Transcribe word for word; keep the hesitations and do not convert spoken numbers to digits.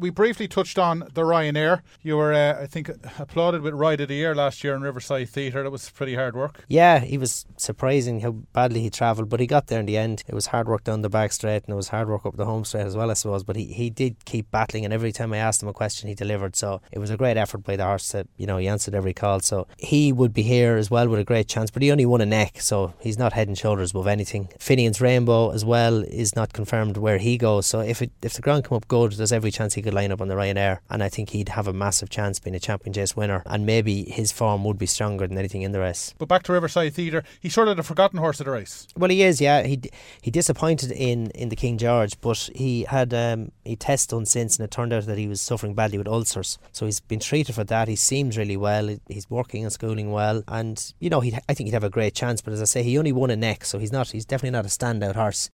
we briefly touched on the Ryanair. You were, uh, I think, applauded with Ride of the Year last year in Riverside Theatre. That was pretty hard work. Yeah, he was surprising how badly he travelled, but he got there in the end. It was hard work down the back straight and it was hard work up the home straight as well, I suppose, but he, he did keep battling, and every time I asked him a question he delivered, so it was a great effort by the horse. That, you know, he answered every call, so he would be here as well with a great chance, but he only won a neck, so he's not head and shoulders above anything. Finian's Rainbow as well is not confirmed where he goes, so if it, if the ground come up good, there's every chance he could line up on the Ryanair, and I think he'd have a massive chance being a Champion Chase winner, and maybe his form would be stronger than anything in the race. But back to Riverside Theatre, he's sort of the forgotten horse of the race. Well, he is, yeah. He he disappointed in, in the King George, but he had um, he test done since, and it turned out that he was suffering badly with ulcers, so he's been treated for that. He seems really well, he's working and schooling well, and you know, he I think he'd have a great chance, but as I say, he only won a neck, so he's not he's definitely not a standout horse.